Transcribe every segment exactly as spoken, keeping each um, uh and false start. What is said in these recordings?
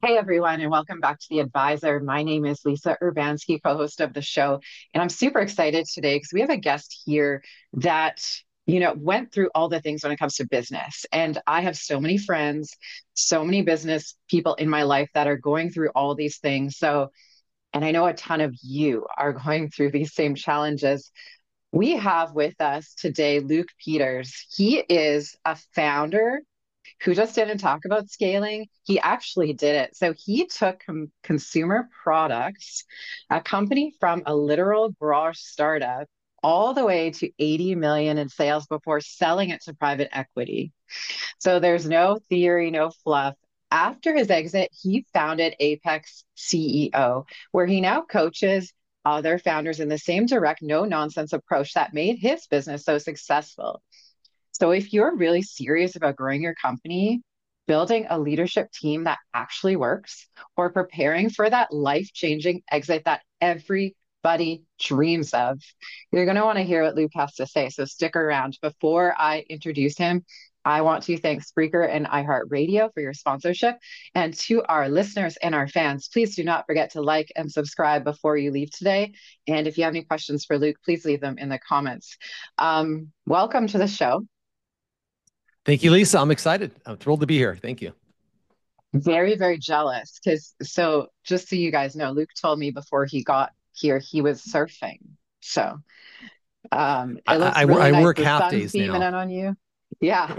Hey everyone, and welcome back to The Advisor. My name is Lisa Urbanski, co-host of the show, and I'm super excited today because we have a guest here that, you know, went through all the things when it comes to business. And I have so many friends, so many business people in my life that are going through all these things. So, and I know a ton of you are going through these same challenges. We have with us today Luke Peters. He is a founder who just didn't talk about scaling. He actually did it. So he took com- consumer products, a company from a literal garage startup, all the way to eighty million in sales before selling it to private equity. So there's no theory, no fluff. After his exit, he founded Apex C E O, where he now coaches other founders in the same direct, no nonsense approach that made his business so successful. So if you're really serious about growing your company, building a leadership team that actually works, or preparing for that life-changing exit that everybody dreams of, you're going to want to hear what Luke has to say. So stick around. Before I introduce him, I want to thank Spreaker and iHeartRadio for your sponsorship. And to our listeners and our fans, please do not forget to like and subscribe before you leave today. And if you have any questions for Luke, please leave them in the comments. Um, welcome to the show. Thank you, Lisa. I'm excited. I'm thrilled to be here. Thank you. Very, very jealous because so just so you guys know, Luke told me before he got here he was surfing. So um I, it looks I, really I nice. work The half sun's days beaming now. in on you. Yeah,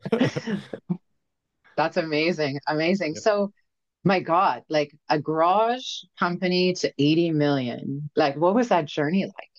that's amazing. Amazing. Yep. So my God, like a garage company to eighty million. Like what was that journey like?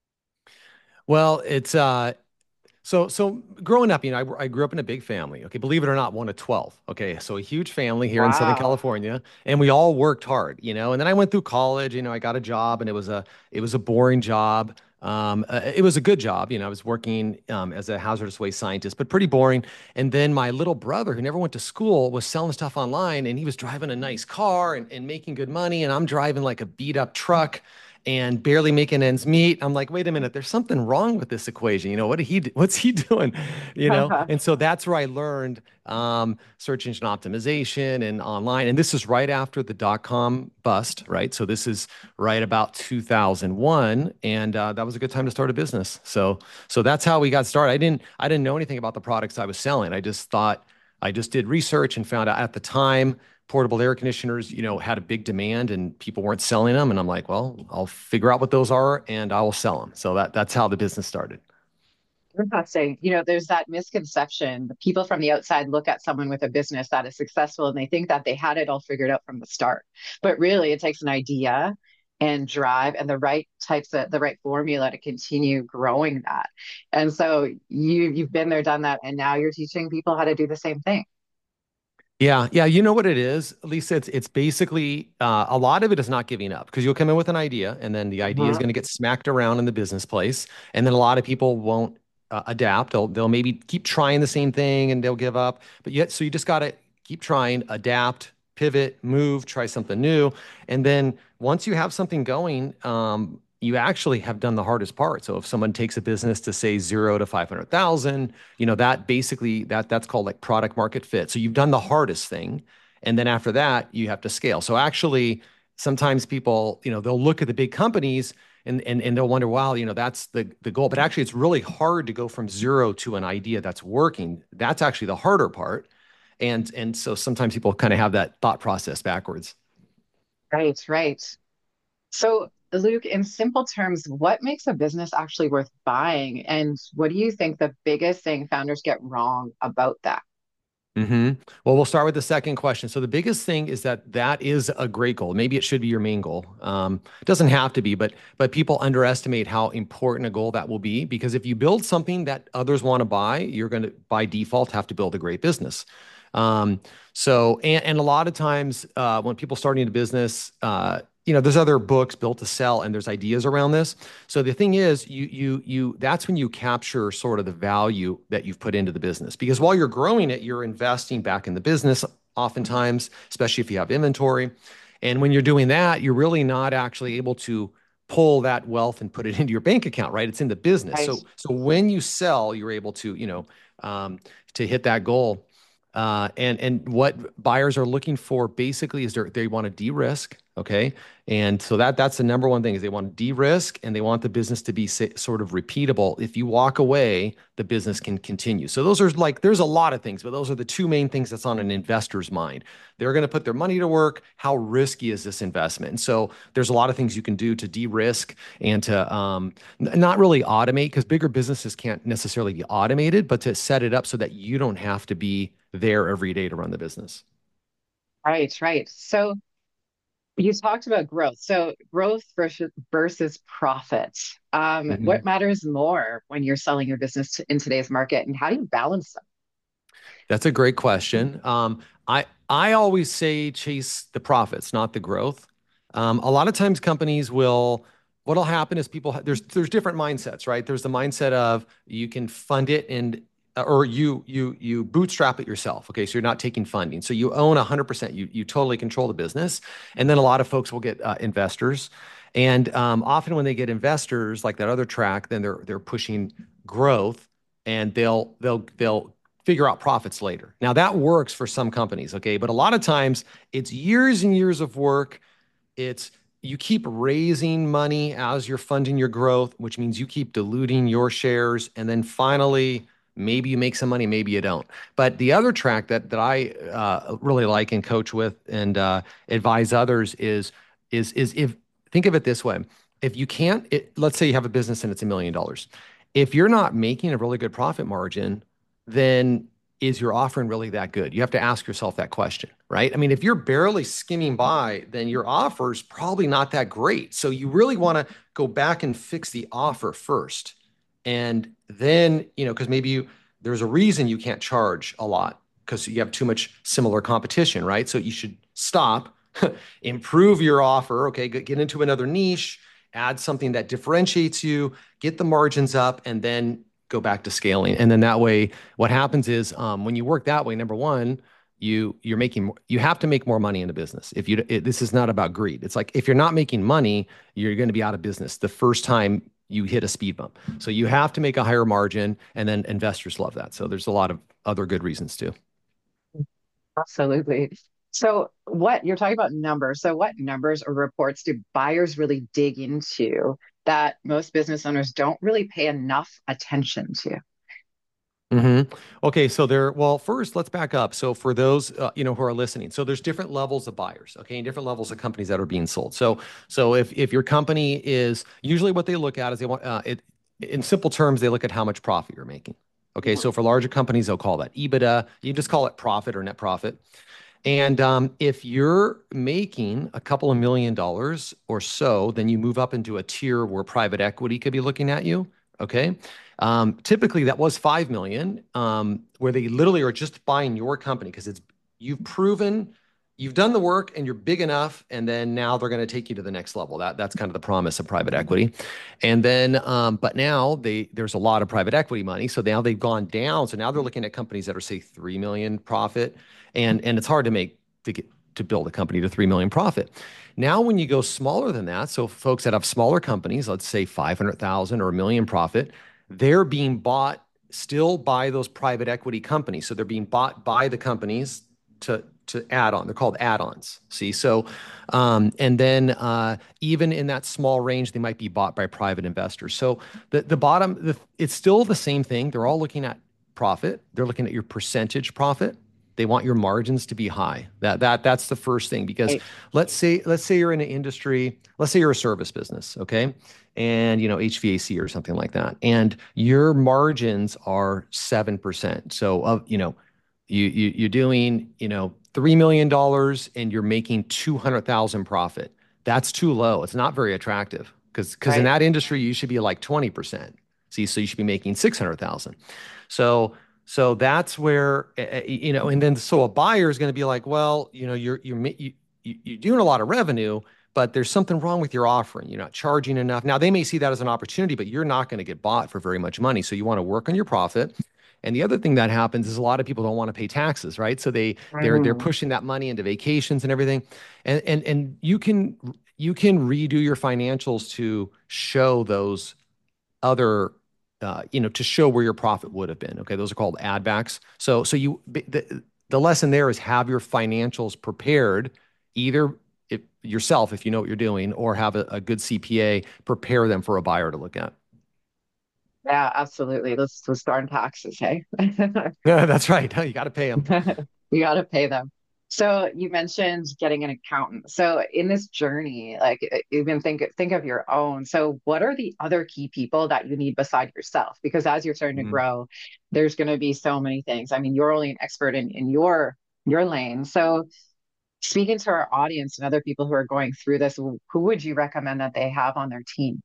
Well, it's uh so so growing up, you know, I, I grew up in a big family. Okay, believe it or not, one of twelve. Okay, so a huge family here in Southern Wow. California, and we all worked hard, you know. And then I went through college, you know, I got a job, and it was a it was a boring job. Um, uh, it was a good job, you know. I was working um, as a hazardous waste scientist, but pretty boring. And then my little brother, who never went to school, was selling stuff online, and he was driving a nice car and, and making good money, and I'm driving like a beat up truck and barely making ends meet. I'm like, wait a minute, there's something wrong with this equation. You know, what did he, what's he doing? You know, and so that's where I learned um, search engine optimization and online. And this is right after the dot com bust, right? So this is right about two thousand one, and uh, that was a good time to start a business. So, so that's how we got started. I didn't, I didn't know anything about the products I was selling. I just thought, I just did research and found out at the time portable air conditioners, you know, had a big demand and people weren't selling them. And I'm like, well, I'll figure out what those are and I will sell them. So that that's how the business started. Interesting. You know, there's that misconception. The people from the outside look at someone with a business that is successful and they think that they had it all figured out from the start. But really, it takes an idea and drive and the right types of the right formula to continue growing that. And so you you've been there, done that, and now you're teaching people how to do the same thing. Yeah, yeah, you know what it is, Lisa. It's it's basically uh, a lot of it is not giving up because you'll come in with an idea and then the idea is Mhm. going to get smacked around in the business place, and then a lot of people won't uh, adapt. They'll they'll maybe keep trying the same thing and they'll give up. But yet, so you just got to keep trying, adapt, pivot, move, try something new, and then once you have something going, um, you actually have done the hardest part. So if someone takes a business to say zero to five hundred thousand, you know, that basically that that's called like product market fit. So you've done the hardest thing, and then after that you have to scale. So actually sometimes people, you know, they'll look at the big companies and and, and they'll wonder, wow, you know, that's the the goal. But actually it's really hard to go from zero to an idea that's working. That's actually the harder part. And and so sometimes people kind of have that thought process backwards. Right, right. So, Luke, in simple terms, what makes a business actually worth buying? And what do you think the biggest thing founders get wrong about that? hmm Well, we'll start with the second question. So the biggest thing is that that is a great goal. Maybe it should be your main goal. Um, it doesn't have to be, but but people underestimate how important a goal that will be because if you build something that others want to buy, you're going to by default have to build a great business. Um, so and, and a lot of times uh, when people starting a business, uh, you know, there's other books built to sell and there's ideas around this. So the thing is, you you you that's when you capture sort of the value that you've put into the business. Because while you're growing it, you're investing back in the business oftentimes, especially if you have inventory. And when you're doing that, you're really not actually able to pull that wealth and put it into your bank account, right? It's in the business. Right. So so when you sell, you're able to, you know, um, to hit that goal. Uh, and and what buyers are looking for basically is they want to de-risk, okay? And so that that's the number one thing is they want to de-risk and they want the business to be sa- sort of repeatable. If you walk away, the business can continue. So those are like there's a lot of things, but those are the two main things that's on an investor's mind. They're going to put their money to work. How risky is this investment? And so there's a lot of things you can do to de-risk and to um, n- not really automate because bigger businesses can't necessarily be automated, but to set it up so that you don't have to be there every day to run the business. Right, right. So you talked about growth. So growth versus versus profit. Um, what Mhm. matters more when you're selling your business to, in today's market, and how do you balance them? That's a great question. Um, I I always say chase the profits, not the growth. Um, a lot of times companies will, what'll happen is people, ha- there's there's different mindsets, right? There's the mindset of you can fund it and uh, or you you you bootstrap it yourself. Okay, so you're not taking funding, so you own one hundred percent. You you totally control the business, and then a lot of folks will get uh, investors, and um, often when they get investors like that other track, then they're they're pushing growth, and they'll they'll they'll figure out profits later. Now that works for some companies, okay? But a lot of times it's years and years of work. It's you keep raising money as you're funding your growth, which means you keep diluting your shares. And then finally, maybe you make some money, maybe you don't. But the other track that that I uh, really like and coach with and uh, advise others is is is if think of it this way. If you can't, it, let's say you have a business and it's a million dollars. If you're not making a really good profit margin, then is your offering really that good? You have to ask yourself that question, right? I mean, if you're barely skimming by, then your offer is probably not that great. So you really want to go back and fix the offer first. And then, you know, because maybe you, there's a reason you can't charge a lot because you have too much similar competition, right? So you should stop, improve your offer, okay, get into another niche, add something that differentiates you, get the margins up, and then go back to scaling. And then that way, what happens is um, when you work that way, number one, you you're making you have to make more money in a business. If you it, this is not about greed. It's like if you're not making money, you're going to be out of business the first time you hit a speed bump. So you have to make a higher margin, and then investors love that. So there's a lot of other good reasons too. Absolutely. So, what you're talking about numbers. So, what numbers or reports do buyers really dig into that most business owners don't really pay enough attention to? hmm Okay, so there, well, first let's back up. So for those uh, you know who are listening, so there's different levels of buyers, okay, and different levels of companies that are being sold. So so if if your company is usually what they look at is they want uh, it in simple terms, they look at how much profit you're making. Okay, so for larger companies, they'll call that EBITDA. You just call it profit or net profit. And um, if you're making a couple of million dollars or so, then you move up into a tier where private equity could be looking at you. Okay. Um, typically, that was five million, um, where they literally are just buying your company because it's you've proven you've done the work and you're big enough, and then now they're going to take you to the next level. That that's kind of the promise of private equity. And then, um, but now they there's a lot of private equity money, so now they've gone down. So now they're looking at companies that are say three million profit, and and it's hard to make to get to build a company to three million profit. Now, when you go smaller than that, so folks that have smaller companies, let's say five hundred thousand or a million profit, they're being bought still by those private equity companies. So they're being bought by the companies to to add on. They're called add-ons. See, so um, and then uh, even in that small range, they might be bought by private investors. So the the bottom, the, it's still the same thing. They're all looking at profit. They're looking at your percentage profit. They want your margins to be high. That that that's the first thing because Right. let's say let's say you're in an industry, let's say you're a service business, okay? And you know H V A C or something like that. And your margins are seven percent. So of, you know, you, you you're doing, you know, three million dollars and you're making two hundred thousand profit. That's too low. It's not very attractive because because in Right. that industry you should be like twenty percent. See, so you should be making six hundred thousand. So so that's where, uh, you know, and then so a buyer is going to be like, well, you know, you're you're you, you're doing a lot of revenue, but there's something wrong with your offering. You're not charging enough. Now they may see that as an opportunity, but you're not going to get bought for very much money. So you want to work on your profit. And the other thing that happens is a lot of people don't want to pay taxes, right? So they they're they're Mhm. pushing that money into vacations and everything. And and and you can you can redo your financials to show those other uh, you know, to show where your profit would have been. Okay, those are called add backs. So, so you the, the lesson there is have your financials prepared, either if, yourself, if you know what you're doing, or have a, a good C P A prepare them for a buyer to look at. Yeah, absolutely. Let's let's start on taxes, hey? Yeah, that's right. You got to pay them. You got to pay them. So you mentioned getting an accountant. So in this journey, like e- even think think of your own. So what are the other key people that you need beside yourself? Because as you're starting to Mhm. grow, there's going to be so many things. I mean, you're only an expert in in your your lane. So speaking to our audience and other people who are going through this, who would you recommend that they have on their team?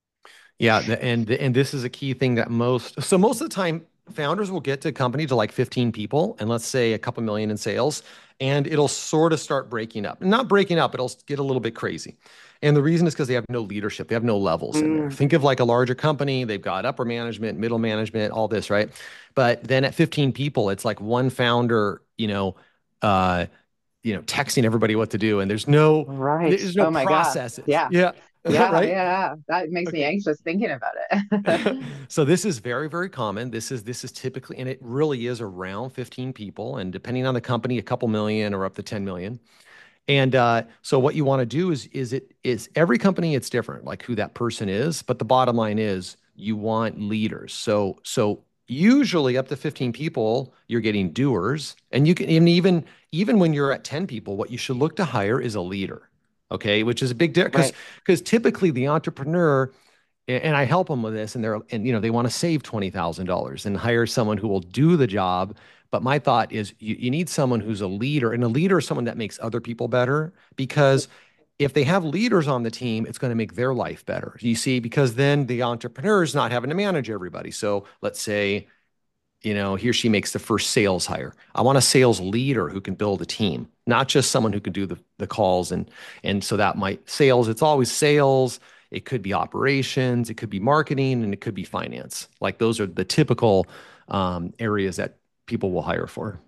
Yeah, the, and and this is a key thing that most so most of the time founders will get to a company to like fifteen people and let's say a couple million in sales, and it'll sort of start breaking up. Not breaking up, it'll get a little bit crazy. And the reason is because they have no leadership. They have no levels in there. Mm, Think of like a larger company, they've got upper management, middle management, all this, right? But then at fifteen people, it's like one founder, you know, uh, you know, texting everybody what to do, and there's no right. there's no Oh my gosh. processes. Yeah. Yeah, Yeah, right? yeah. That makes me Okay. anxious thinking about it. So this is very, very common. This is this is typically, and it really is around fifteen people, and depending on the company, a couple million or up to ten million. And uh, so what you want to do is is it is every company it's different, like who that person is. But the bottom line is you want leaders. So so usually up to fifteen people, you're getting doers, and you can and even even when you're at ten people, what you should look to hire is a leader. Okay, which is a big difference because Right. because typically the entrepreneur and I help them with this, and they're and you know they want to save twenty thousand dollars and hire someone who will do the job. But my thought is you, you need someone who's a leader, and a leader is someone that makes other people better because if they have leaders on the team, it's going to make their life better. You see, because then the entrepreneur is not having to manage everybody. So let's say you know he or she makes the first sales hire. I want a sales leader who can build a team, not just someone who can do the, the calls. And and so that might sales, it's always sales. It could be operations, it could be marketing, and it could be finance. Like those are the typical um, areas that people will hire for.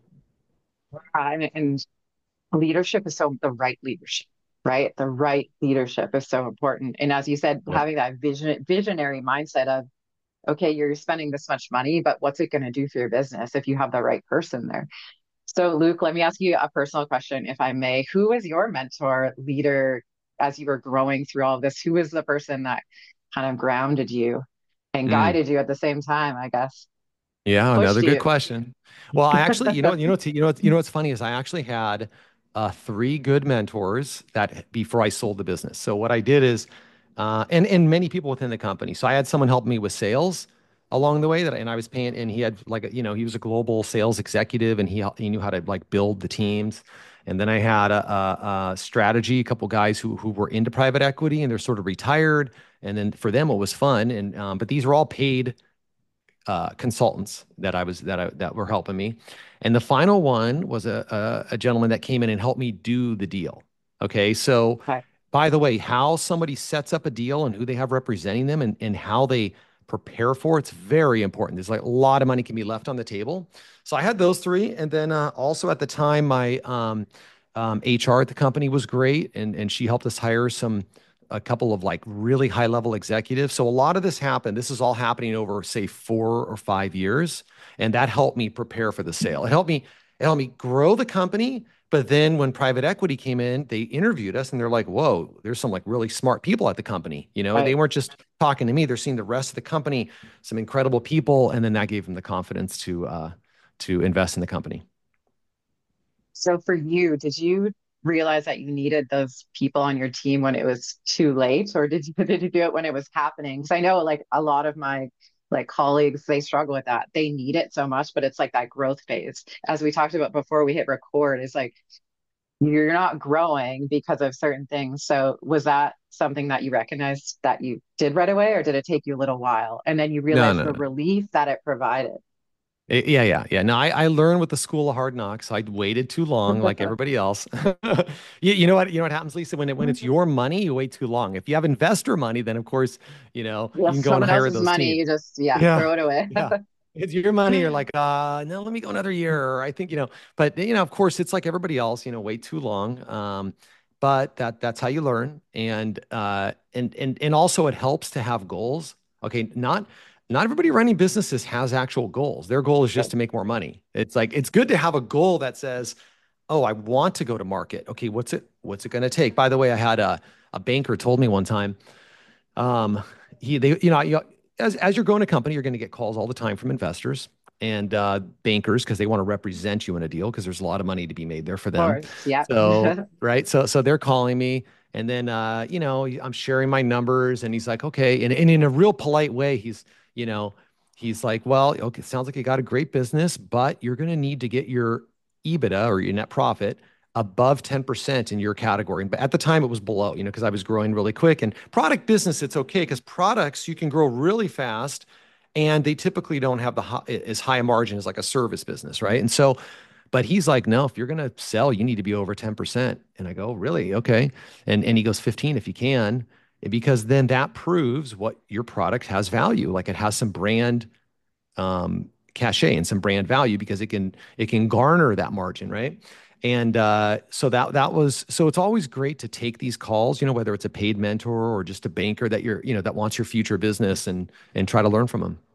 And, and leadership is so the right leadership, right? The right leadership is so important. And as you said, Yep. having that vision, visionary mindset of, okay, you're spending this much money, but what's it going to do for your business if you have the right person there? So, Luke, let me ask you a personal question, if I may. Who was your mentor, leader, as you were growing through all of this? Who was the person that kind of grounded you and Mm. guided you at the same time, I guess? Yeah, Pushed another good you. question. Well, I actually, you know, you know, what's, you know, what- you know, what's funny is I actually had uh, three good mentors that before I sold the business. So what I did is, uh, and and many people within the company. So I had someone help me with sales along the way that, and I was paying, and he had like, a, you know, he was a global sales executive, and he hel- he knew how to like build the teams. And then I had a, a, a strategy, a couple guys who who were into private equity, and they're sort of retired. And then for them, it was fun. And um, but these were all paid uh, consultants that I was that I that were helping me. And the final one was a, a a gentleman that came in and helped me do the deal. Okay, so Okay. by the way, how somebody sets up a deal and who they have representing them and, and how they prepare for it's very important. There's like a lot of money can be left on the table. So I had those three, and then uh, also at the time, my um, um, H R at the company was great, and and she helped us hire some a couple of like really high level executives. So a lot of this happened. This is all happening over say four or five years, and that helped me prepare for the sale. It helped me it helped me grow the company. But then when private equity came in, they interviewed us and they're like, whoa, there's some like really smart people at the company. You know, they Right. weren't just talking to me, they're seeing the rest of the company, some incredible people. And then that gave them the confidence to uh to invest in the company. So for you, did you realize that you needed those people on your team when it was too late, or did you did you do it when it was happening? Because I know like a lot of my like colleagues, they struggle with that. They need it so much, but it's like that growth phase. As we talked about before we hit record, is like you're not growing because of certain things. So was that something that you recognized that you did right away, or did it take you a little while? And then you No, realized no, the no. relief that it provided. Eh, Yeah, yeah, yeah. No, I, I learned with the school of hard knocks. I waited too long, like everybody else. you, you know what? You know what happens, Lisa? When it when it's your money, you wait too long. If you have investor money, then of course, you know you can Yes, go and someone hire else's those money, you teams. just, yeah, Yeah, throw it away. yeah. It's your money. You're like, uh, no, let me go another year. Or I think you know, but you know, of course, it's like everybody else. You know, wait too long. Um, but that that's how you learn, and uh, and and and also it helps to have goals. Okay, not. not everybody running businesses has actual goals. Their goal is just Right. to make more money. It's like it's good to have a goal that says, "Oh, I want to go to market. Okay, what's it what's it going to take?" By the way, I had a a banker told me one time, um, he they you know, you, as as you're growing a company, you're going to get calls all the time from investors and uh, bankers because they want to represent you in a deal because there's a lot of money to be made there for Of them. course. Yeah. So, right. So, so they're calling me and then, uh, you know, I'm sharing my numbers and he's like, okay. And, and in a real polite way, he's, you know, he's like, well, okay, sounds like you got a great business, but you're going to need to get your EBITDA or your net profit above ten percent in your category. But at the time it was below, you know, because I was growing really quick. And product business, it's okay because products you can grow really fast and they typically don't have the high, as high a margin as like a service business, right? And so, but he's like, no, if you're going to sell, you need to be over ten percent. And I go, really? Okay. And and he goes fifteen if you can, because then that proves what your product has value. Like it has some brand um, cachet and some brand value because it can it can garner that margin, right? And uh, so that that was so it's always great to take these calls, you know, whether it's a paid mentor or just a banker that you're, you know, that wants your future business and and try to learn from them.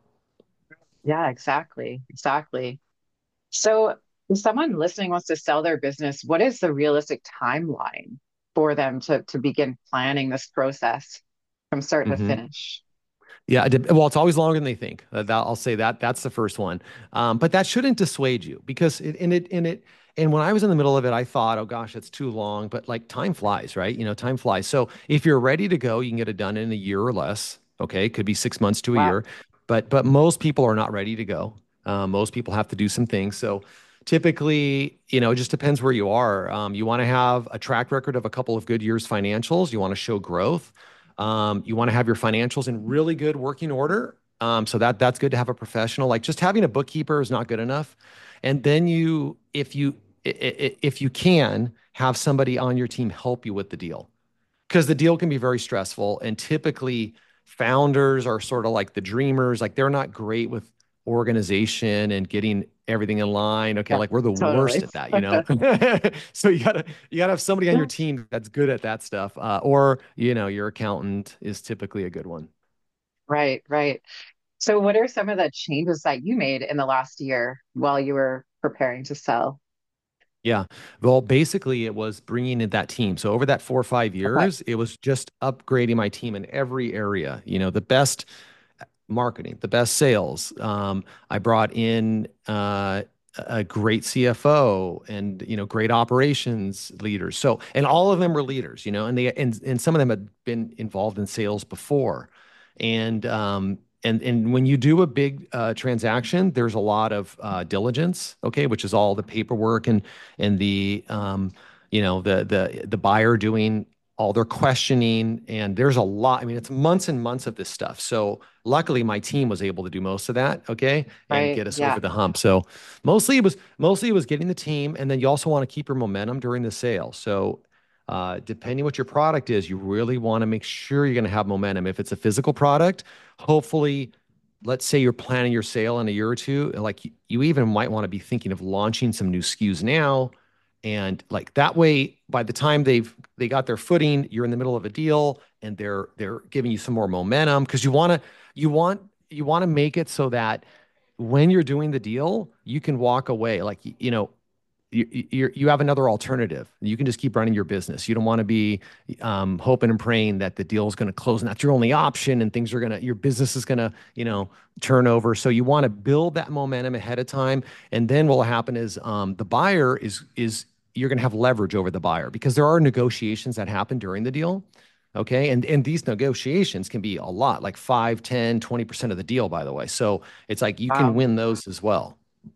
Yeah, exactly. Exactly. So, if someone listening wants to sell their business, what is the realistic timeline for them to to begin planning this process from start to hmm finish? Yeah, it dep- well, it's always longer than they think. Uh, that, I'll say that. That's the first one. Um, but that shouldn't dissuade you because it, in it, in it, and when I was in the middle of it, I thought, oh gosh, it's too long. But like time flies, right? You know, time flies. So if you're ready to go, you can get it done in a year or less. Okay, could be six months to a Wow. year, but but most people are not ready to go. Uh, most people have to do some things. So typically, you know, it just depends where you are. Um, you want to have a track record of a couple of good years financials. You want to show growth. Um, you want to have your financials in really good working order. Um, so that that's good to have a professional. Like just having a bookkeeper is not good enough. And then you, if you if you can have somebody on your team help you with the deal, because the deal can be very stressful. And typically, founders are sort of like the dreamers. Like they're not great with organization and getting everything in line. Okay, Yeah, like we're the worst totally. at that, you know. So you gotta you gotta have somebody on your team that's good at that stuff. Uh, or you know, your accountant is typically a good one. Right, right. So, what are some of the changes that you made in the last year while you were preparing to sell? Yeah. Well, basically, it was bringing in that team. So over that four or five Okay. years, it was just upgrading my team in every area. You know, the best marketing, the best sales. Um, I brought in uh, a great C F O and you know great operations leaders. So and all of them were leaders, you know, and they and and some of them had been involved in sales before, and um, and and when you do a big uh, transaction, there's a lot of uh, diligence, okay, which is all the paperwork and and the um, you know the the the buyer doing all their questioning and there's a lot. I mean, it's months and months of this stuff. So luckily my team was able to do most of that, okay, and Right. get us over Yeah. the hump. So mostly it was mostly it was getting the team, and then you also want to keep your momentum during the sale. So uh, depending what your product is, you really want to make sure you're going to have momentum. If it's a physical product, hopefully, let's say you're planning your sale in a year or two, like you, you even might want to be thinking of launching some new S K Us now. And like that way, by the time they've they got their footing, you're in the middle of a deal and they're they're giving you some more momentum because you want to you want you want to make it so that when you're doing the deal, you can walk away like you know you you you have another alternative. You can just keep running your business. You don't want to be um, hoping and praying that the deal is going to close and that's your only option and things are going to your business is going to you know turn over. So you want to build that momentum ahead of time, and then what will happen is um, the buyer is is you're going to have leverage over the buyer because there are negotiations that happen during the deal. Okay. And and these negotiations can be a lot, like five, ten, twenty percent of the deal, by the way. So it's like you can Wow. win those as well.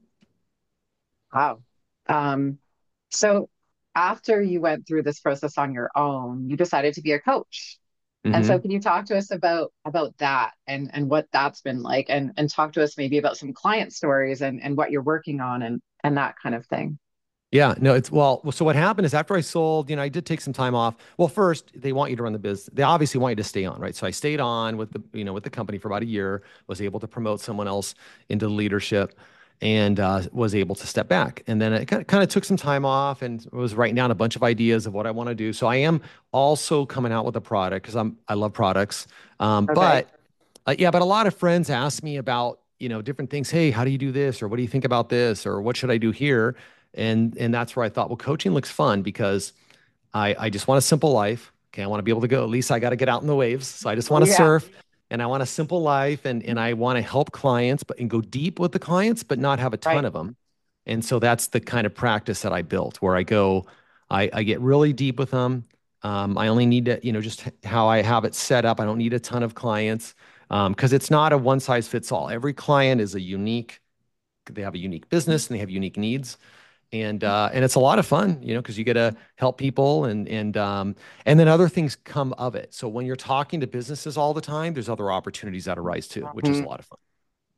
Wow. Um, so after you went through this process on your own, you decided to be a coach. And so hmm can you talk to us about about that and and what that's been like and and talk to us maybe about some client stories and and what you're working on and and that kind of thing. Yeah, no, it's well, so what happened is after I sold, you know, I did take some time off. Well, first, they want you to run the business. They obviously want you to stay on, right? So I stayed on with the, you know, with the company for about a year, was able to promote someone else into leadership and uh, was able to step back. And then it kind of, kind of took some time off and was writing down a bunch of ideas of what I want to do. So I am also coming out with a product because I'm I love products. Um, Okay. but Uh, yeah, but a lot of friends ask me about, you know, different things. Hey, how do you do this? Or what do you think about this? Or what should I do here? And and that's where I thought, well, coaching looks fun because I I just want a simple life. Okay, I want to be able to go. At least I got to get out in the waves. So I just want to Yeah. surf and I want a simple life and and I want to help clients, but and go deep with the clients, but not have a ton Right. of them. And so that's the kind of practice that I built where I go, I, I get really deep with them. Um, I only need to, you know, just how I have it set up. I don't need a ton of clients um, because it's not a one size fits all. Every client is a unique, they have a unique business and they have unique needs. And uh, and it's a lot of fun, you know, because you get to help people and and um, and then other things come of it. So when you're talking to businesses all the time, there's other opportunities that arise too, which is a Mhm. lot of fun.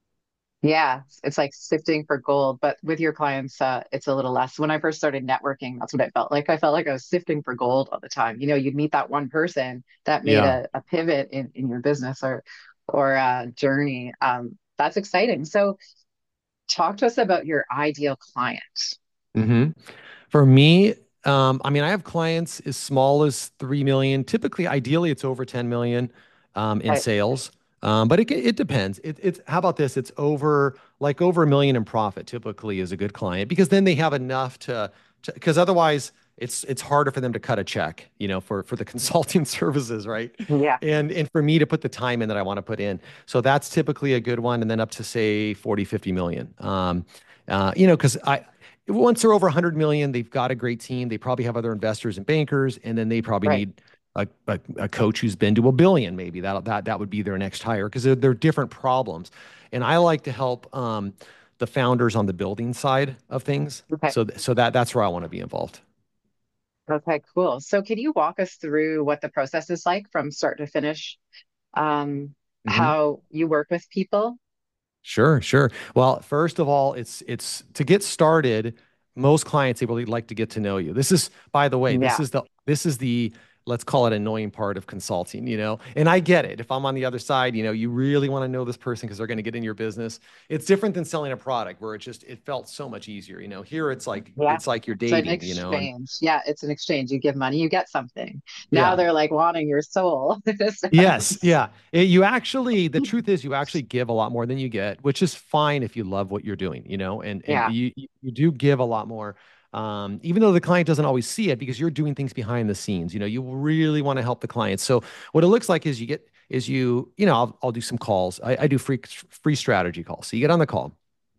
Yeah, it's it's like sifting for gold, but with your clients, uh, it's a little less. When I first started networking, that's what I felt like. I felt like I was sifting for gold all the time. You know, you'd meet that one person that made Yeah. a, a pivot in, in your business or or uh, journey. Um, that's exciting. So, talk to us about your ideal client. hmm For me, um, I mean, I have clients as small as three million. Typically, ideally, it's over ten million um, in Right, sales. Um, but it it depends. It, it's how about this? It's over like over a million in profit. Typically, is a good client because then they have enough to because otherwise it's it's harder for them to cut a check, you know, for for the consulting services, right? yeah, And and for me to put the time in that I want to put in. So that's typically a good one, and then up to say forty, fifty million. Um, uh, you know, because I once they're over one hundred million, they've got a great team. They probably have other investors and bankers, and then they probably right. need a, a, a coach who's been to a billion. Maybe that that that would be their next hire because they're, they're different problems. And I like to help um, the founders on the building side of things. Okay, So so that that's where I want to be involved. okay, cool. So, can you walk us through what the process is like from start to finish? Um, Mhm. how you work with people? Sure, sure. Well, first of all, it's it's to get started, most clients they really like to get to know you. This is, by the way, this Yeah, is the this is the let's call it annoying part of consulting, you know. And I get it. If I'm on the other side, you know, you really want to know this person because they're going to get in your business. It's different than selling a product where it just it felt so much easier, you know. Here it's like yeah. it's like you're It's an dating, you know. And exchange. Yeah, it's an exchange. You give money, you get something. Now yeah. they're like wanting your soul in a Yes, sense. yeah. It- you actually, the truth is, you actually give a lot more than you get, which is fine if you love what you're doing, you know, and and Yeah, you you you do give a lot more, um, even though the client doesn't always see it because you're doing things behind the scenes. You know, you really want to help the client. So what it looks like is you get is you you know I'll I'll do some calls. I, I do free free strategy calls. So you get on the call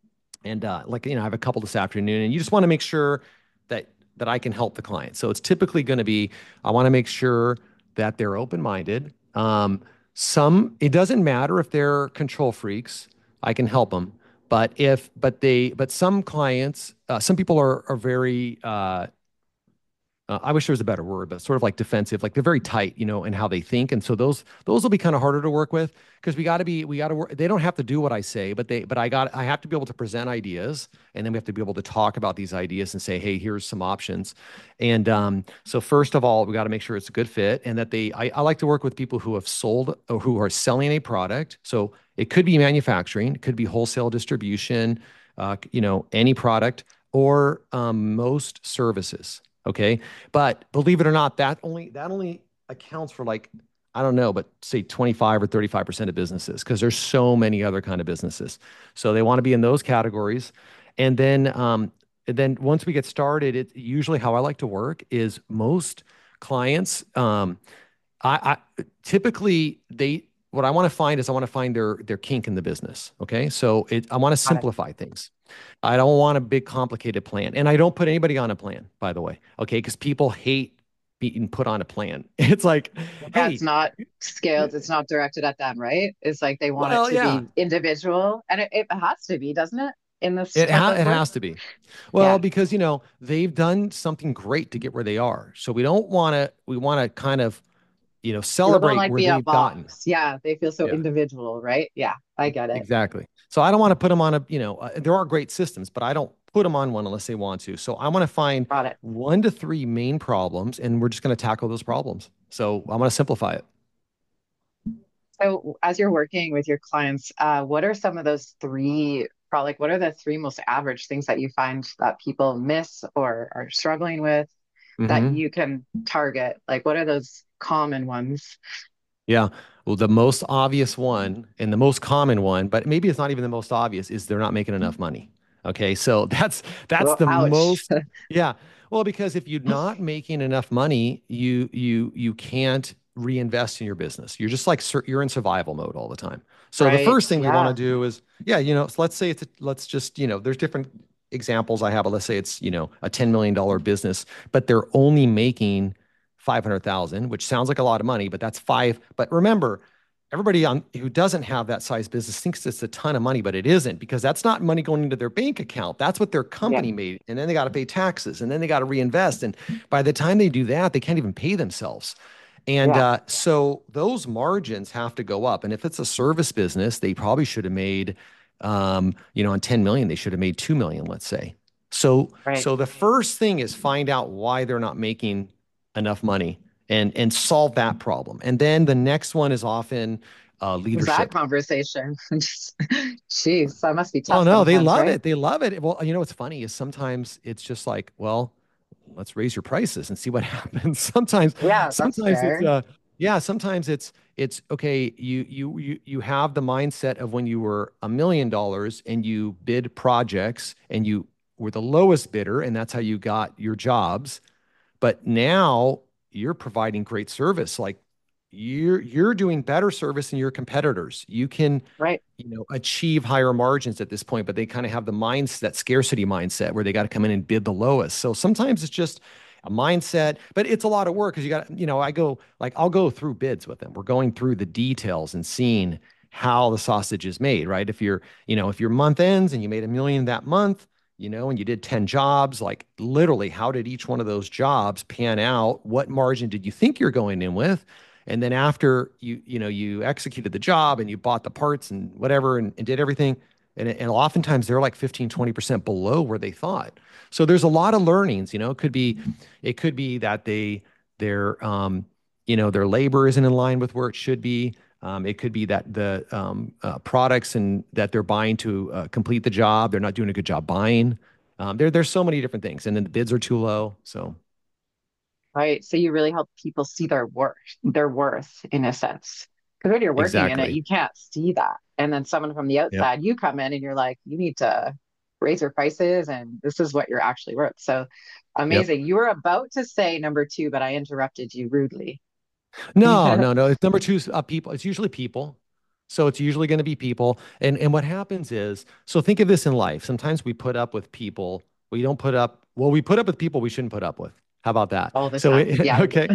and uh, like you know I have a couple this afternoon, and you just want to make sure that that I can help the client. So it's typically going to be I want to make sure that they're open minded. Um, some it doesn't matter if they're control freaks. I can help them, but if but they but some clients, uh, some people are are very uh, uh, I wish there was a better word, but sort of like defensive, like they're very tight, you know, in how they think, and so those those will be kind of harder to work with because we got to be we got to work. They don't have to do what I say, but they but I got I have to be able to present ideas, and then we have to be able to talk about these ideas and say, hey, here's some options, and um, so first of all, we got to make sure it's a good fit, and that they I, I like to work with people who have sold or who are selling a product. So it could be manufacturing, it could be wholesale distribution, uh, you know, any product or um, most services. Okay. But believe it or not, that only that only accounts for like, I don't know, but say twenty-five or thirty-five percent of businesses because there's so many other kind of businesses. So they want to be in those categories. And then um, and then once we get started, it usually how I like to work is most clients um, I, I typically they what I want to find is I want to find their their kink in the business. Okay. So it I want to got it. simplify things. I don't want a big complicated plan. And I don't put anybody on a plan, by the way. Okay. Because people hate being put on a plan. It's like, Yeah, it's hey, not scaled, it's not directed at them, right? It's like they want it well, to yeah, be individual, and it, it has to be, doesn't it, in this it type ha of it work? has to be. Well, Yeah. because you know, they've done something great to get where they are. So we don't want to, we want to kind of, you know, People don't celebrate like where being a they've gotten. box. Yeah, they feel so Yeah. individual, right? Yeah, I get it. Exactly. So I don't want to put them on a, you know, uh, there are great systems, but I don't put them on one unless they want to. So I want to find Got it. one to three main problems, and we're just going to tackle those problems. So I'm going to simplify it. So, as you're working with your clients, uh, what are some of those three, probably like, what are the three most average things that you find that people miss or are struggling with that hmm you can target? Like, what are those common ones? Yeah. Well, the most obvious one and the most common one, but maybe it's not even the most obvious, is they're not making enough money. Okay. So that's that's Well, the ouch. most, yeah. Well, because if you're not making enough money, you you you can't reinvest in your business. You're just like sur- you're in survival mode all the time. So the Right. first thing you want to Yeah. do is, yeah, you know, so let's say it's a, let's just, you know, there's different examples I have, but let's say it's, you know, a ten million dollar business, but they're only making five hundred thousand, which sounds like a lot of money, but that's five. But remember, everybody on who doesn't have that size business thinks it's a ton of money, but it isn't, because that's not money going into their bank account. That's what their Yeah. company made. And then they got to pay taxes, and then they got to reinvest. And by the time they do that, they can't even pay themselves. And Yeah. uh, so those margins have to go up. And if it's a service business, they probably should have made, um, you know, on ten million, they should have made two million, let's say. So, Right. so the first thing is find out why they're not making enough money, and and solve that problem. And then the next one is often uh, Was that leadership. conversation? Just, jeez, that must be Oh tough no, they sometimes, love right? it. They love it. Well, you know what's funny is sometimes it's just like, well, let's raise your prices and see what happens. Sometimes, Yeah, that's sometimes it's fair. uh yeah, sometimes it's it's okay, you you you you have the mindset of when you were a million dollars and you bid projects and you were the lowest bidder, and that's how you got your jobs. But now you're providing great service. Like, you're you're doing better service than your competitors. You can, Right. you know, achieve higher margins at this point, but they kind of have the mindset, that scarcity mindset, where they got to come in and bid the lowest. So sometimes it's just a mindset, but it's a lot of work because you got, you know, I go like I'll go through bids with them. We're going through the details and seeing how the sausage is made, right? If you're, you know, if your month ends and you made a million that month, you know, and you did ten jobs, like literally, how did each one of those jobs pan out? What margin did you think you're going in with? And then after you, you know, you executed the job and you bought the parts and whatever, and, and did everything. And, and oftentimes they're like fifteen, twenty percent below where they thought. So there's a lot of learnings, you know, it could be, it could be that they, their, um, you know, their labor isn't in line with where it should be. Um, it could be that the um, uh, products and that they're buying to uh, complete the job, they're not doing a good job buying. Um, there, there's so many different things, and then the bids are too low. So Right. So you really help people see their worth, their worth in a sense. Because when you're working in it, exactly. you can't see that. And then someone from the Yep. outside, you come in and you're like, you need to raise your prices and this is what you're actually worth. So Yep. amazing. You were about to say number two, but I interrupted you rudely. No, no, no. It's number two is uh, people. It's usually people. So it's usually going to be people. And and what happens is, so think of this in life. Sometimes we put up with people we don't put up. Well, we put up with people we shouldn't put up with. How about that? All the So time. it, Yeah. okay.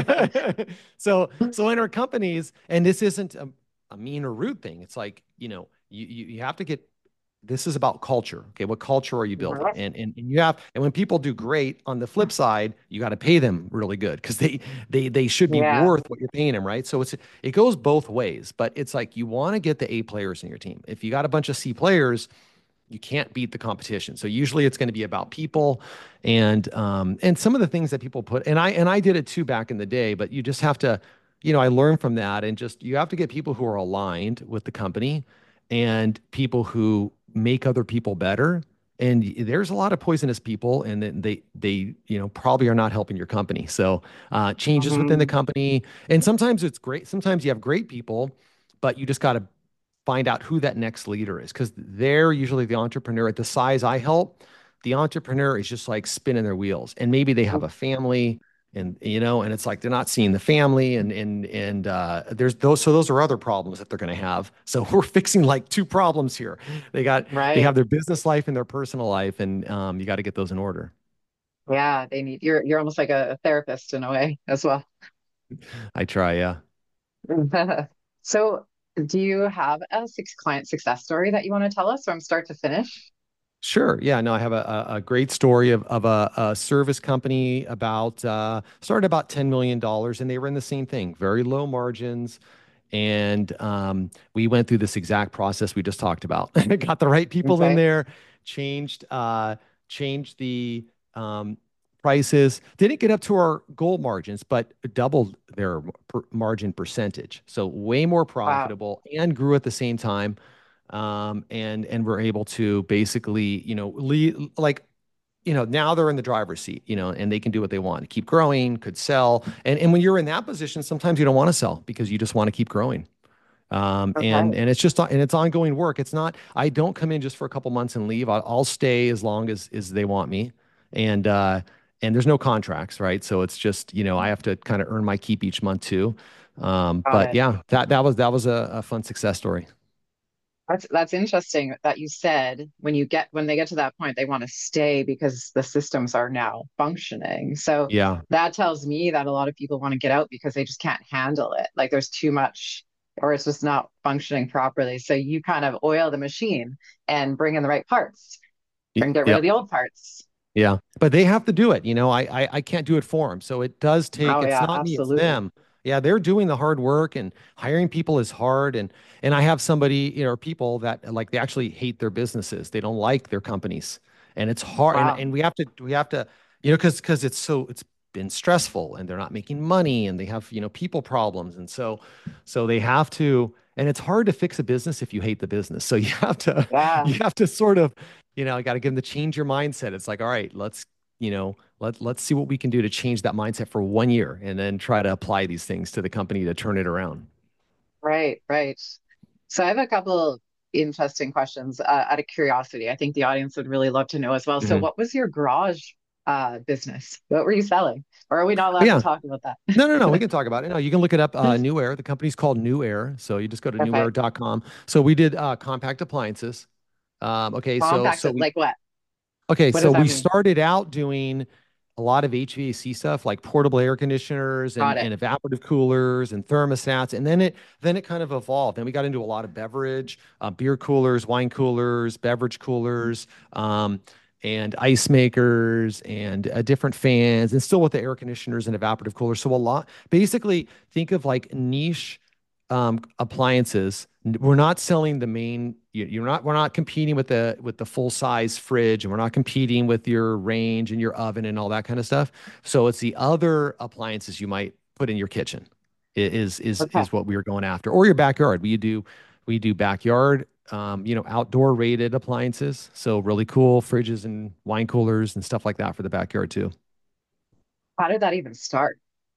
So so in our companies, and this isn't a, a mean or rude thing. It's like, you know, you you, you have to get, this is about culture. Okay, what culture are you building? Mhm. And and, and you have, and when people do great, on the flip side, you got to pay them really good because they they they should be Yeah. worth what you're paying them, right? So it's, it goes both ways, but it's like you want to get the A players in your team. If you got a bunch of C players, you can't beat the competition. So usually it's going to be about people, and um and some of the things that people put, and I and I did it too back in the day, but you just have to, you know, I learned from that, and just you have to get people who are aligned with the company and people who make other people better. And there's a lot of poisonous people, and then they they you know probably are not helping your company. So uh, changes within the Mhm. company, and sometimes it's great. Sometimes you have great people, but you just got to find out who that next leader is, because they're usually the entrepreneur. At the size I help, the entrepreneur is just like spinning their wheels, and maybe they have a family, and you know, and it's like they're not seeing the family, and and and uh, there's those. So those are other problems that they're going to have. So we're fixing like two problems here. They got, they have Right. their business life and their personal life, and um, you got to get those in order. Yeah. They need, you're, you're almost like a therapist in a way as well. I try, yeah. So, do you have a six client success story that you want to tell us from start to finish? Sure. Yeah. No, I have a, a a great story of, of a, a service company about, uh, started about ten million dollars, and they were in the same thing, very low margins. And um, we went through this exact process we just talked about. Got the right people in Okay. there, changed, uh, changed the um, prices, didn't get up to our goal margins, but doubled their per margin percentage. So way more Wow. profitable, and grew at the same time. Um, and and we're able to basically, you know, lead, like you know, now they're in the driver's seat, you know, and they can do what they want, keep growing, could sell. And and when you're in that position, sometimes you don't want to sell because you just want to keep growing. Um, and Okay. and it's just and it's ongoing work. It's not I don't come in just for a couple months and leave. I'll, I'll stay as long as as they want me. And uh and there's no contracts, right? So it's just, you know, I have to kind of earn my keep each month too. Um, Got but it. yeah, that that was that was a, a fun success story. That's that's interesting that you said when you get when they get to that point, they want to stay because the systems are now functioning. So Yeah. that tells me that a lot of people want to get out because they just can't handle it. Like there's too much or it's just not functioning properly. So you kind of oil the machine and bring in the right parts Y- and get rid of Yep. the old parts. Yeah, but they have to do it. You know, I, I I can't do it for them. So it does take. Oh It's yeah, not me. It's absolutely. them. Yeah, they're doing the hard work, and hiring people is hard. And and I have somebody, you know, people that like they actually hate their businesses. They don't like their companies, and it's hard. And Wow. and we have to we have to, you know, because because it's so it's been stressful, and they're not making money, and they have you know people problems, and so so they have to. And it's hard to fix a business if you hate the business. So you have to Yeah. you have to sort of you know, I got to get them to change your mindset. It's like, all right, let's, you know, let let's see what we can do to change that mindset for one year and then try to apply these things to the company to turn it around. Right, right. So I have a couple interesting questions uh, out of curiosity. I think the audience would really love to know as well. So Mhm. what was your garage uh, business? What were you selling? Or are we not But allowed to yeah, talk about no, no, no, we that? can talk about it. No, you can look it up. Uh, New Air. The company's called New Air. So you just go to new Okay. air dot com. So we did uh, compact appliances. Um, okay, so Compact, so we like what? Okay, What so does we that mean? started out doing a lot of H V A C stuff like portable air conditioners and, Got it. and evaporative coolers and thermostats, and then it then it kind of evolved. Then we got into a lot of beverage, uh, beer coolers, wine coolers, beverage coolers, um, and ice makers, and uh, different fans, and still with the air conditioners and evaporative coolers. So a lot, basically, think of like niche um, appliances. We're not selling the main. you- You're not. We're not competing with the with the full size fridge, and we're not competing with your range and your oven and all that kind of stuff. So it's the other appliances you might put in your kitchen. i- Is is Okay. is what we are going after, or your backyard. We do we do backyard, um, you know, outdoor rated appliances. So really cool fridges and wine coolers and stuff like that for the backyard too. How did that even start?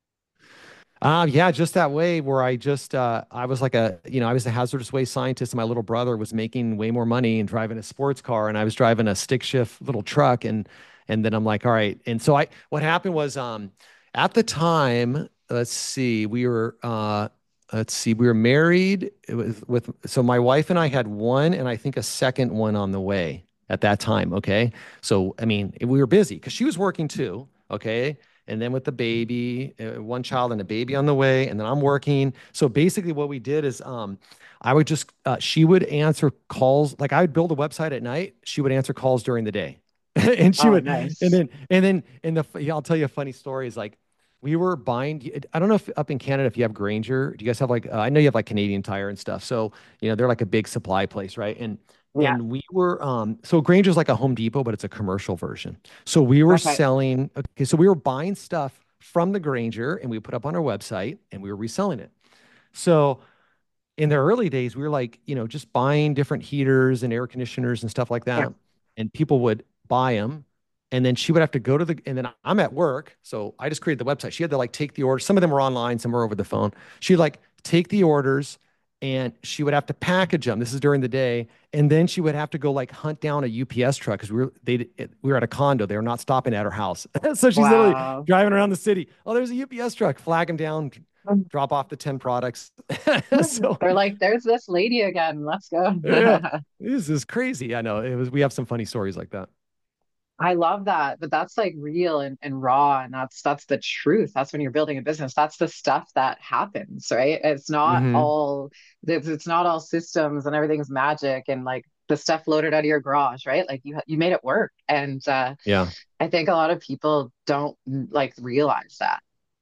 Um, yeah, just that way where I just uh I was like a you know, I was a hazardous waste scientist and my little brother was making way more money and driving a sports car and I was driving a stick shift little truck and and then I'm like, all right. And so I what happened was um at the time, let's see, we were uh let's see, we were married with with so my wife and I had one and I think a second one on the way at that time, okay? So I mean, we were busy because she was working too, okay? And then with the baby, uh, one child and a baby on the way, and then I'm working. So basically, what we did is, um, I would just uh, she would answer calls. Like I would build a website at night. She would answer calls during the day, and she Oh, would, and nice. then and then and the yeah, I'll tell you a funny story. Is like we were buying. I don't know if up in Canada if you have Granger. Do you guys have like uh, I know you have like Canadian Tire and stuff. So you know they're like a big supply place, right? And Yeah. and we were um so Granger's like a Home Depot, but it's a commercial version. So we were Okay. selling, okay, so we were buying stuff from the Granger and we put up on our website and we were reselling it. So in the early days, we were like, you know, just buying different heaters and air conditioners and stuff like Yeah. that. And people would buy them. And then she would have to go to the, and then I'm at work. So I just created the website. She had to like take the orders. Some of them were online, some were over the phone. She'd like take the orders and she would have to package them. This is during the day. And then she would have to go like hunt down a U P S truck because we were, they, we were at a condo. They were not stopping at her house. So she's literally Wow. driving around the city. Oh, there's a U P S truck. Flag them down, drop off the ten products. So They're like, there's this lady again. Let's go. yeah, this is crazy. I know it was. We have some funny stories like that. I love that, but that's like real and, and raw, and that's that's the truth. That's when you're building a business. That's the stuff that happens, right? It's not Hmm. all it's, it's not all systems and everything's magic and like the stuff loaded out of your garage, right? Like you you made it work, and uh, Yeah, I think a lot of people don't like realize that.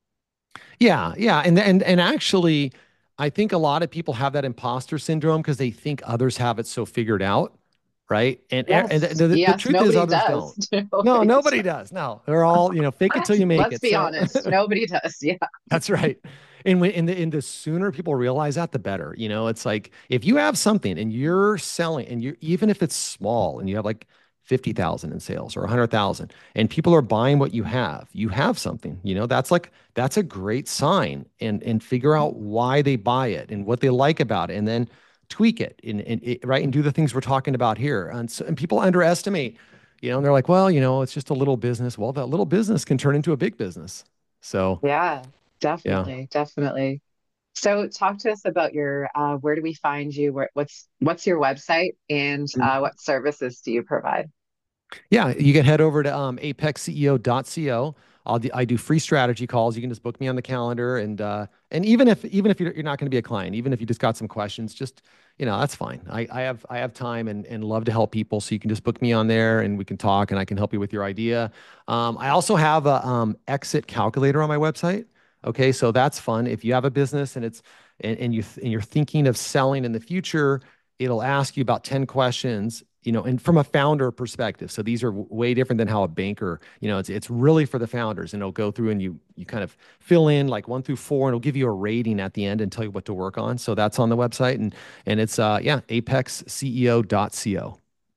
yeah, yeah, and and and actually, I think a lot of people have that imposter syndrome because they think others have it so figured out, right? And and Yes, the, the, the yes, truth is, nobody others does. don't. No, Nobody nobody does. No, they're all you know, fake it till you make Let's it. be So honest, nobody does. Yeah. that's right. And when in the in the sooner people realize that, the better. You know, it's like if you have something and you're selling and you even if it's small and you have like fifty thousand in sales or one hundred thousand, and people are buying what you have. You have something, you know, that's like that's a great sign, and and figure out why they buy it and what they like about it, and then tweak it and, and it, right, and do the things we're talking about here. And so, and people underestimate, you know, and they're like, well, you know, it's just a little business. Well, that little business can turn into a big business. So, Yeah, yeah. definitely, definitely. So talk to us about your uh, where do we find you? Where, what's what's your website and uh, what services do you provide? Yeah, you can head over to um, apex c e o dot co. I'll do, I do free strategy calls. You can just book me on the calendar, and uh, and even if even if you're, you're not going to be a client, even if you just got some questions, just you know that's fine. I, I have I have time and and love to help people, so you can just book me on there, and we can talk, and I can help you with your idea. Um, I also have a um, exit calculator on my website. Okay, so that's fun. If you have a business and it's and, and you th- and you're thinking of selling in the future, it'll ask you about ten questions, you know, and from a founder perspective. So these are w- way different than how a banker, you know, it's it's really for the founders, and it'll go through and you you kind of fill in like one through four, and it'll give you a rating at the end and tell you what to work on. So that's on the website, and and it's uh yeah, apex c e o dot co.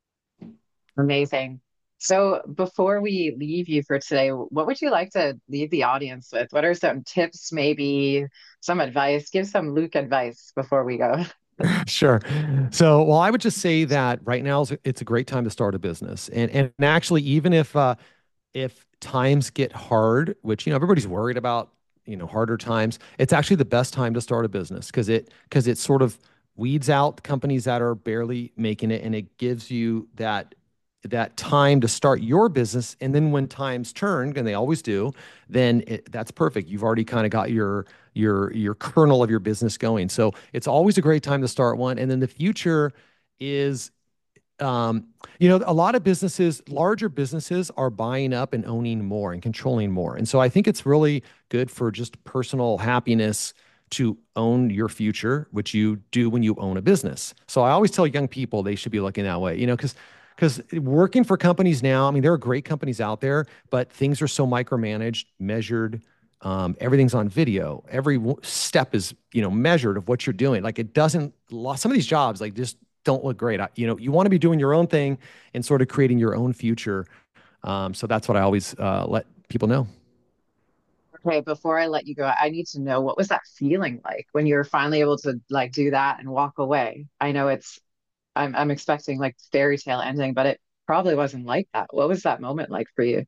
Amazing. So before we leave you for today, what would you like to leave the audience with? What are some tips, maybe some advice? Give some Luke advice before we go. Sure. So, well, I would just say that right now is it's a great time to start a business. And and actually, even if uh if times get hard, which you know everybody's worried about, you know, harder times, it's actually the best time to start a business because it because it sort of weeds out companies that are barely making it, and it gives you that that time to start your business. And then when times turn, and they always do, then it, that's perfect. You've already kind of got your your your kernel of your business going. So it's always a great time to start one. And then the future is um, you know, a lot of businesses, larger businesses are buying up and owning more and controlling more. And so I think it's really good for just personal happiness to own your future, which you do when you own a business. So I always tell young people they should be looking that way, you know, because because working for companies now, I mean, there are great companies out there, but things are so micromanaged, measured. Um, everything's on video. Every w- step is, you know, measured of what you're doing. Like it doesn't. Some of these jobs, like just don't look great. I, you know, you want to be doing your own thing and sort of creating your own future. Um, so that's what I always uh, let people know. Okay, before I let you go, I need to know what was that feeling like when you were finally able to like do that and walk away? I know it's I'm I'm expecting like fairy tale ending, but it probably wasn't like that. What was that moment like for you?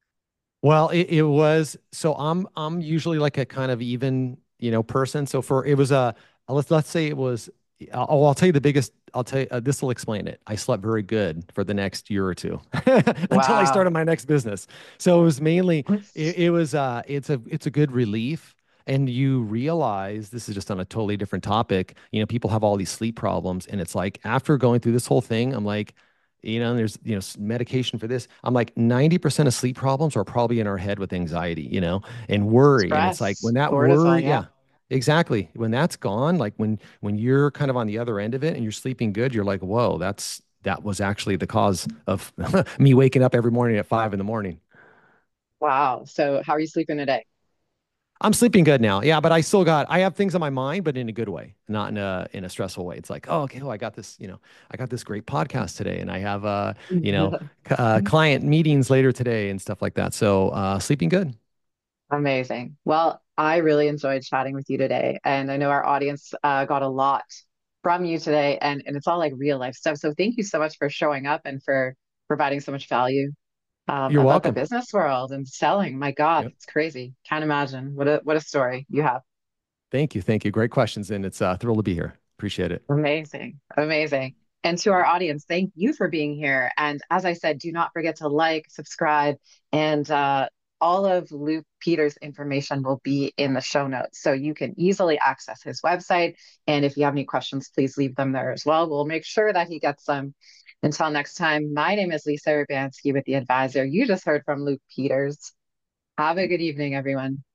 Well, it, it was so I'm I'm usually like a kind of even, you know, person. So for it was a let's let's say it was oh, I'll tell you the biggest I'll tell you uh, this will explain it. I slept very good for the next year or two until I Wow. started my next business. So it was mainly it, it was uh it's a it's a good relief. And you realize this is just on a totally different topic. You know, people have all these sleep problems, and it's like after going through this whole thing, I'm like, you know, and there's, you know, medication for this. I'm like ninety percent of sleep problems are probably in our head with anxiety, you know, and worry. And it's like Stress, when that cortisol, worry, yeah. yeah, exactly. When that's gone, like when when you're kind of on the other end of it and you're sleeping good, you're like, whoa, that's that was actually the cause of me waking up every morning at five in the morning. Wow. So how are you sleeping today? I'm sleeping good now. Yeah, but I still got I have things on my mind, but in a good way, not in a in a stressful way. It's like, oh, okay, oh, I got this, you know, I got this great podcast today, and I have uh, you know, c- uh, client meetings later today and stuff like that. So uh, sleeping good. Amazing. Well, I really enjoyed chatting with you today, and I know our audience uh, got a lot from you today, and and it's all like real life stuff. So thank you so much for showing up and for providing so much value um, You're about the welcome. business world and selling. My God, Yep. it's crazy. Can't imagine what a what a story you have. Thank you. Thank you. Great questions, and it's uh, thrilled to be here. Appreciate it. Amazing. Amazing. And to our audience, thank you for being here. And as I said, do not forget to like, subscribe, and uh, all of Luke Peters' information will be in the show notes. So you can easily access his website. And if you have any questions, please leave them there as well. We'll make sure that he gets them. Until next time, my name is Lisa Urbanski with The Advisor. You just heard from Luke Peters. Have a good evening, everyone.